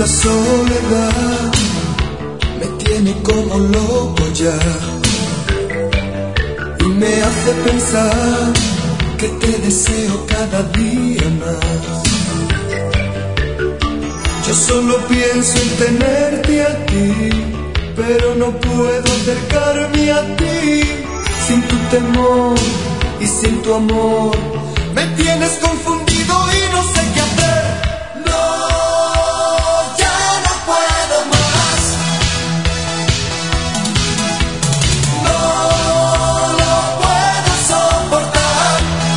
Esta soledad me tiene como loco ya y me hace pensar que te deseo cada día más. Yo solo pienso en tenerte a ti, pero no puedo acercarme a ti sin tu temor y sin tu amor. Me tienes confundido y no sé qué hacer. No, ya no puedo más. No lo puedo soportar.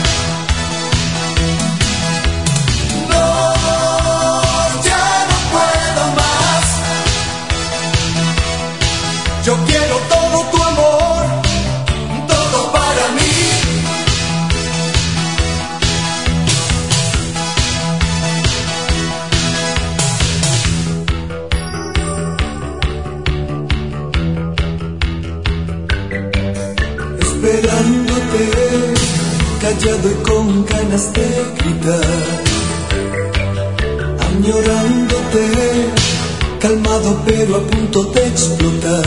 No, ya no puedo más. Yo quiero todo tu amor, todo para mí. Esperándote, callado y con ganas de gritar, añorándote, calmado pero a punto de explotar.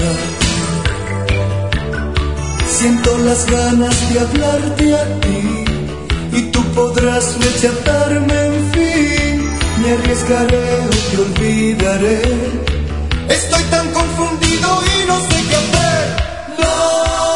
Siento las ganas de hablarte a ti y tú podrás rechazarme, en fin. Me arriesgaré o te olvidaré. Estoy tan confundido y no sé qué hacer. No.